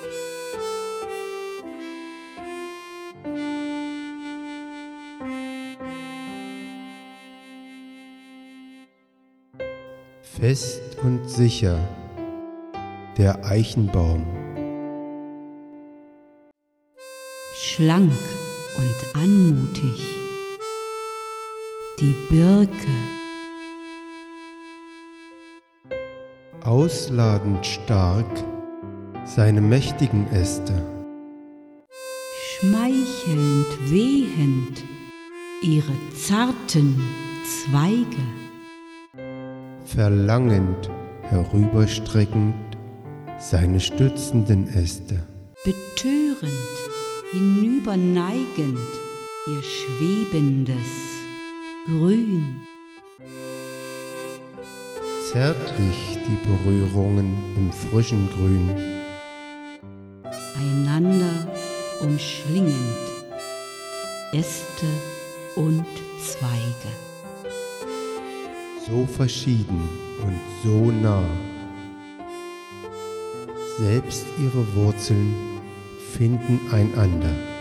Fest und sicher der Eichenbaum, schlank und anmutig die Birke, ausladend stark seine mächtigen Äste, schmeichelnd wehend ihre zarten Zweige, verlangend herüberstreckend seine stützenden Äste, betörend hinüberneigend ihr schwebendes Grün. zärtlich die Berührungen im frischen Grün, einander umschlingend Äste und Zweige. so verschieden und so nah. Selbst ihre Wurzeln finden einander.